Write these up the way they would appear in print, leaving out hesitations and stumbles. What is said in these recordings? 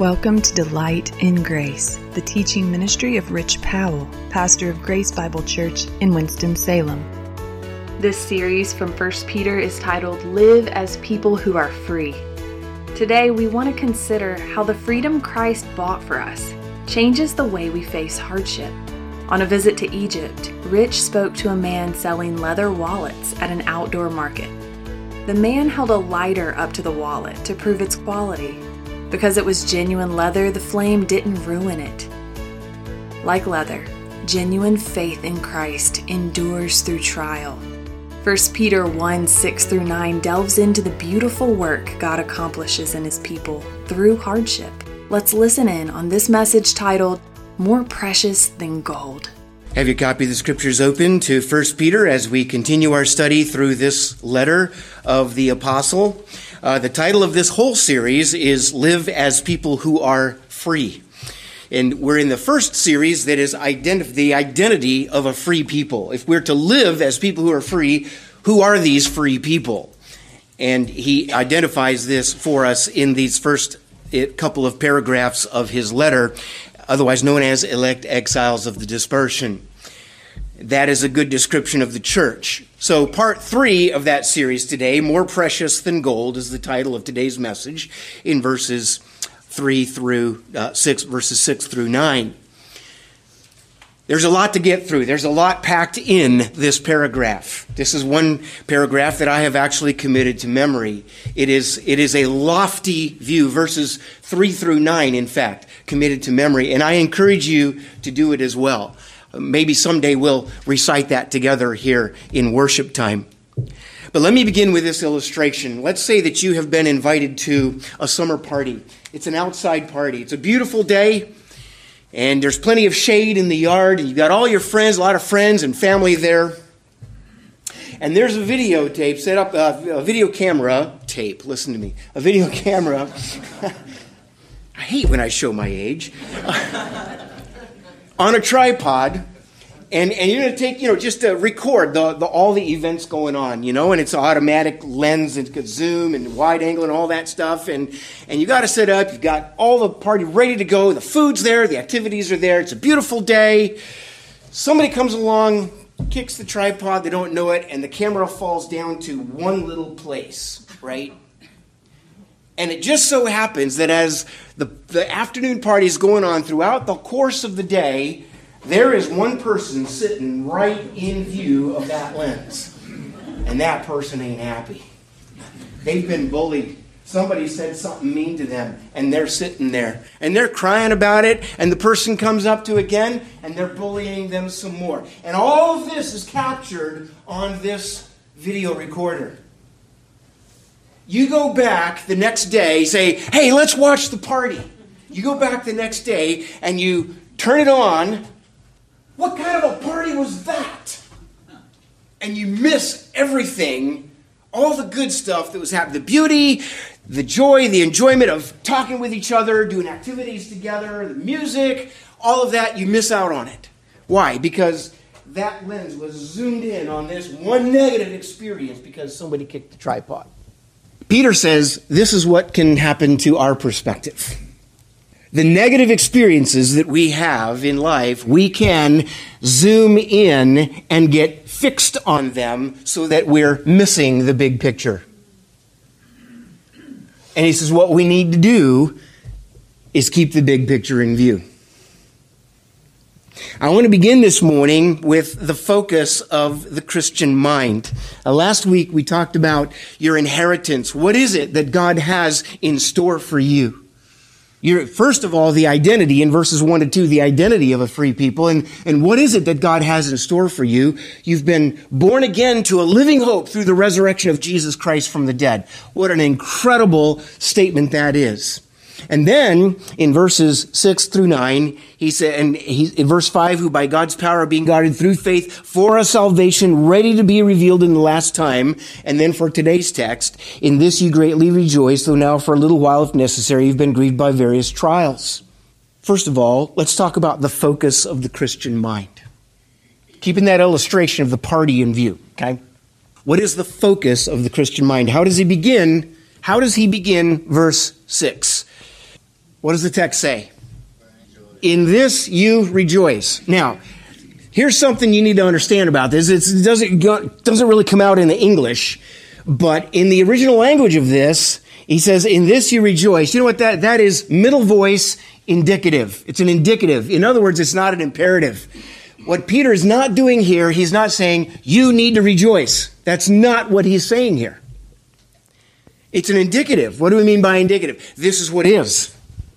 Welcome to Delight in Grace, the teaching ministry of Rich Powell, pastor of Grace Bible Church in Winston-Salem. This series from 1 Peter is titled, Live as People Who Are Free. Today we want to consider how the freedom Christ bought for us changes the way we face hardship. On a visit to Egypt, Rich spoke to a man selling leather wallets at an outdoor market. The man held a lighter up to the wallet to prove its quality. Because it was genuine leather, the flame didn't ruin it. Like leather, genuine faith in Christ endures through trial. 1 Peter 1:6-9 delves into the beautiful work God accomplishes in His people through hardship. Let's listen in on this message titled, More Precious Than Gold. Have your copy of the Scriptures open to 1 Peter as we continue our study through this letter of the Apostle. The title of this whole series is Live as People Who Are Free. And we're in the first series that is the identity of a free people. If we're to live as people who are free, who are these free people? And he identifies this for us in these first couple of paragraphs of his letter, otherwise known as elect exiles of the dispersion. That is a good description of the church. So part 3 of that series today, More Precious Than Gold, is the title of today's message in verses 6 through 9. There's a lot to get through. There's a lot packed in this paragraph. This is one paragraph that I have actually committed to memory. It is a lofty view, verses 3 through 9, in fact, committed to memory. And I encourage you to do it as well. Maybe someday we'll recite that together here in worship time. But let me begin with this illustration. Let's say that you have been invited to a summer party. It's an outside party. It's a beautiful day, and there's plenty of shade in the yard, and you've got all your friends, a lot of friends and family there. And there's a videotape set up, a video camera tape. Listen to me. A video camera. I hate when I show my age. On a tripod, and you're going to take, just to record all the events going on, and it's an automatic lens, and it could zoom and wide angle and all that stuff, and you got to set up, you've got all the party ready to go, the food's there, the activities are there, it's a beautiful day. Somebody comes along, kicks the tripod, they don't know it, and the camera falls down to one little place, right? And it just so happens that as the afternoon party is going on throughout the course of the day, there is one person sitting right in view of that lens. And that person ain't happy. They've been bullied. Somebody said something mean to them, and they're sitting there. And they're crying about it, and the person comes up to again, and they're bullying them some more. And all of this is captured on this video recorder. You go back the next day, say, hey, let's watch the party. You go back the next day and you turn it on. What kind of a party was that? And you miss everything, all the good stuff that was happening. The beauty, the joy, the enjoyment of talking with each other, doing activities together, the music, all of that, you miss out on it. Why? Because that lens was zoomed in on this one negative experience because somebody kicked the tripod. Peter says this is what can happen to our perspective. The negative experiences that we have in life, we can zoom in and get fixed on them so that we're missing the big picture. And he says what we need to do is keep the big picture in view. I want to begin this morning with the focus of the Christian mind. Last week we talked about your inheritance. What is it that God has in store for you? First of all, the identity in verses 1 to 2, the identity of a free people. And what is it that God has in store for you? You've been born again to a living hope through the resurrection of Jesus Christ from the dead. What an incredible statement that is. And then in verses 6 through 9, he said, in verse 5, who by God's power are being guarded through faith for a salvation ready to be revealed in the last time. And then for today's text, in this you greatly rejoice, though now for a little while, if necessary, you've been grieved by various trials. First of all, let's talk about the focus of the Christian mind. Keeping that illustration of the party in view, okay? What is the focus of the Christian mind? How does he begin? Verse 6? What does the text say? In this you rejoice. Now, here's something you need to understand about this. It doesn't really come out in the English, but in the original language of this, he says, in this you rejoice. You know what that is? Middle voice indicative. It's an indicative. In other words, it's not an imperative. What Peter is not doing here, he's not saying, you need to rejoice. That's not what he's saying here. It's an indicative. What do we mean by indicative? This is what is.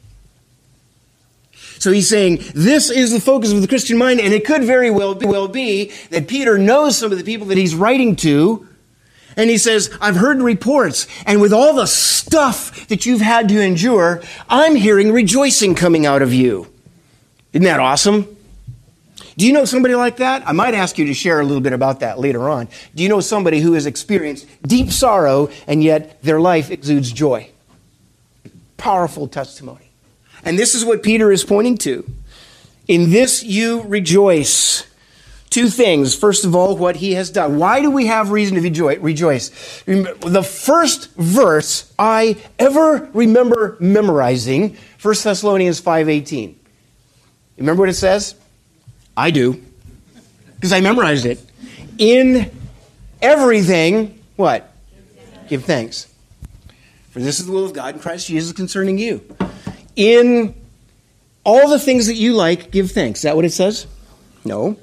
So he's saying, this is the focus of the Christian mind, and it could very well be that Peter knows some of the people that he's writing to, and he says, I've heard reports, and with all the stuff that you've had to endure, I'm hearing rejoicing coming out of you. Isn't that awesome? Do you know somebody like that? I might ask you to share a little bit about that later on. Do you know somebody who has experienced deep sorrow, and yet their life exudes joy? Powerful testimony. And this is what Peter is pointing to. In this you rejoice. Two things. First of all, what he has done. Why do we have reason to rejoice? The first verse I ever remember memorizing, 1 Thessalonians 5:18. Remember what it says? I do. Because I memorized it. In everything, what? Give thanks. For this is the will of God in Christ Jesus concerning you. In all the things that you like, give thanks. Is that what it says? No.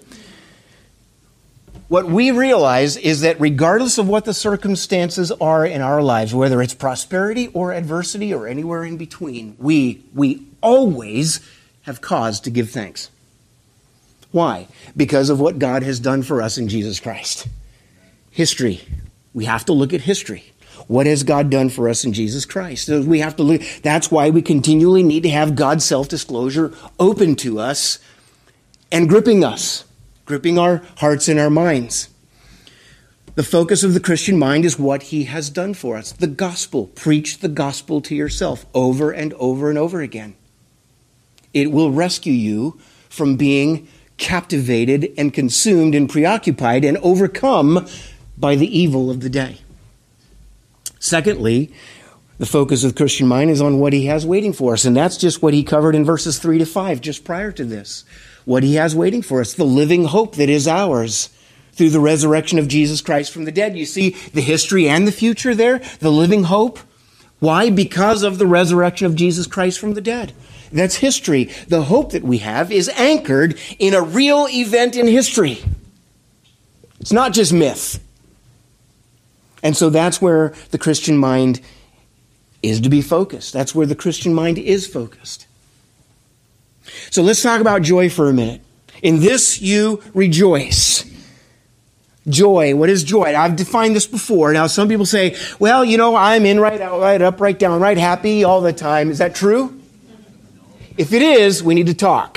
What we realize is that regardless of what the circumstances are in our lives, whether it's prosperity or adversity or anywhere in between, we always have cause to give thanks. Why? Because of what God has done for us in Jesus Christ. History. We have to look at history. What has God done for us in Jesus Christ? So we have to look. That's why we continually need to have God's self-disclosure open to us and gripping us, gripping our hearts and our minds. The focus of the Christian mind is what he has done for us. The gospel. Preach the gospel to yourself over and over and over again. It will rescue you from being captivated and consumed and preoccupied and overcome by the evil of the day. Secondly, the focus of the Christian mind is on what he has waiting for us. And that's just what he covered in verses 3 to 5, just prior to this. What he has waiting for us, the living hope that is ours through the resurrection of Jesus Christ from the dead. You see the history and the future there, the living hope. Why? Because of the resurrection of Jesus Christ from the dead. That's history. The hope that we have is anchored in a real event in history. It's not just myth. And so that's where the Christian mind is to be focused. That's where the Christian mind is focused. So let's talk about joy for a minute. In this you rejoice. Joy. What is joy? I've defined this before. Now some people say, well, I'm in right out, right up, right down, right happy all the time. Is that true? If it is, we need to talk.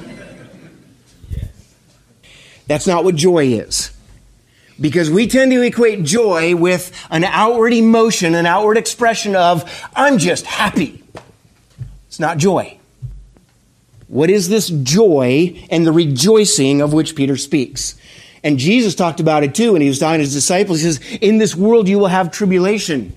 That's not what joy is. Because we tend to equate joy with an outward emotion, an outward expression of, I'm just happy. It's not joy. What is this joy and the rejoicing of which Peter speaks? And Jesus talked about it too when he was talking to his disciples. He says, in this world you will have tribulation.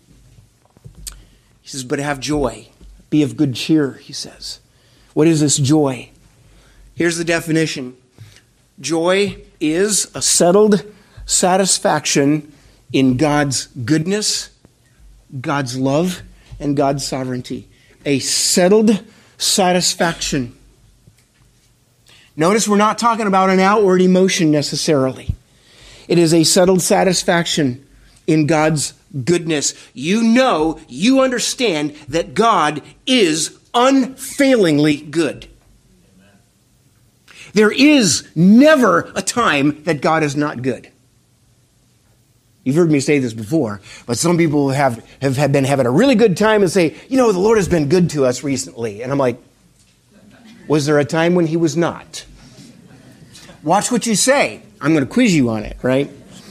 He says, but have joy. Be of good cheer, he says. What is this joy? Here's the definition. Joy is a settled satisfaction in God's goodness, God's love, and God's sovereignty. A settled satisfaction. Notice we're not talking about an outward emotion necessarily. It is a settled satisfaction in God's goodness. You understand that God is unfailingly good. There is never a time that God is not good. You've heard me say this before, but some people have been having a really good time and say, the Lord has been good to us recently. And I'm like, was there a time when he was not? Watch what you say. I'm going to quiz you on it, right?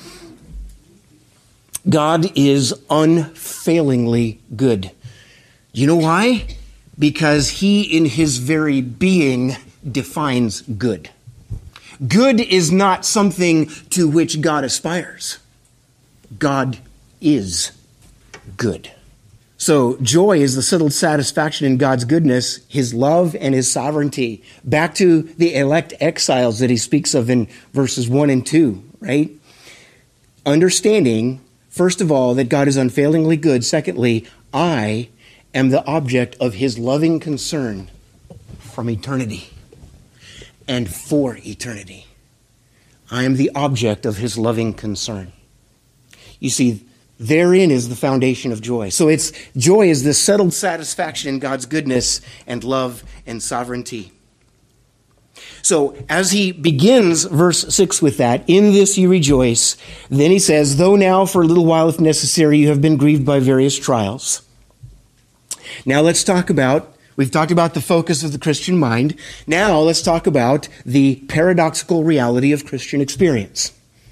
God is unfailingly good. You know why? Because he in his very being defines good. Good is not something to which God aspires. God is good. So joy is the settled satisfaction in God's goodness, his love, and his sovereignty. Back to the elect exiles that he speaks of in verses 1 and 2, right? Understanding, first of all, that God is unfailingly good. Secondly, I am the object of his loving concern from eternity and for eternity. I am the object of his loving concern. You see, therein is the foundation of joy. So joy is this settled satisfaction in God's goodness and love and sovereignty. So as he begins verse 6 with that, in this you rejoice, then he says, though now for a little while, if necessary, you have been grieved by various trials. Now we've talked about the focus of the Christian mind. Now let's talk about the paradoxical reality of Christian experience.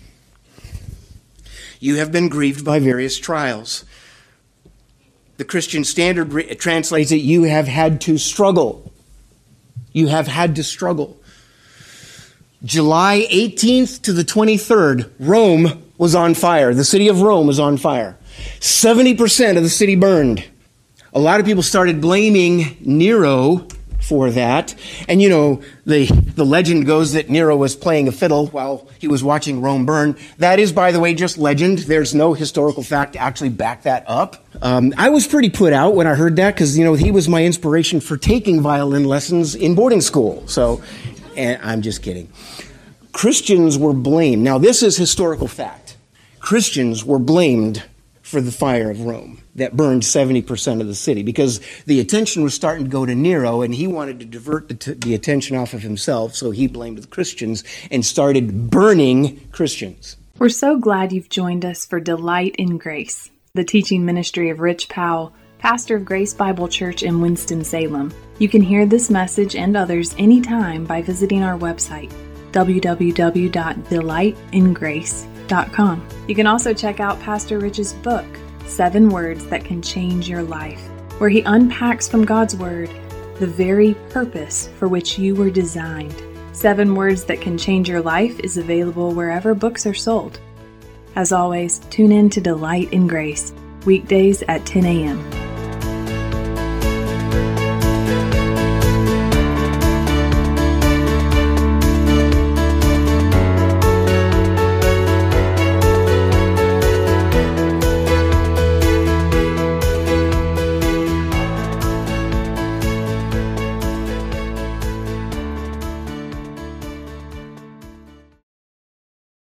You have been grieved by various trials. The Christian Standard translates it, you have had to struggle. You have had to struggle. July 18th to the 23rd, Rome was on fire. The city of Rome was on fire. 70% of the city burned. A lot of people started blaming Nero for that. And the legend goes that Nero was playing a fiddle while he was watching Rome burn. That is, by the way, just legend. There's no historical fact to actually back that up. I was pretty put out when I heard that because, he was my inspiration for taking violin lessons in boarding school. And I'm just kidding. Christians were blamed. Now, this is historical fact. Christians were blamed for the fire of Rome that burned 70% of the city because the attention was starting to go to Nero and he wanted to divert the attention off of himself, so he blamed the Christians and started burning Christians. We're so glad you've joined us for Delight in Grace, the teaching ministry of Rich Powell, pastor of Grace Bible Church in Winston-Salem. You can hear this message and others anytime by visiting our website, www.delightingrace.com. You can also check out Pastor Rich's book, 7 Words That Can Change Your Life, where he unpacks from God's Word the very purpose for which you were designed. 7 Words That Can Change Your Life is available wherever books are sold. As always, tune in to Delight in Grace, weekdays at 10 a.m.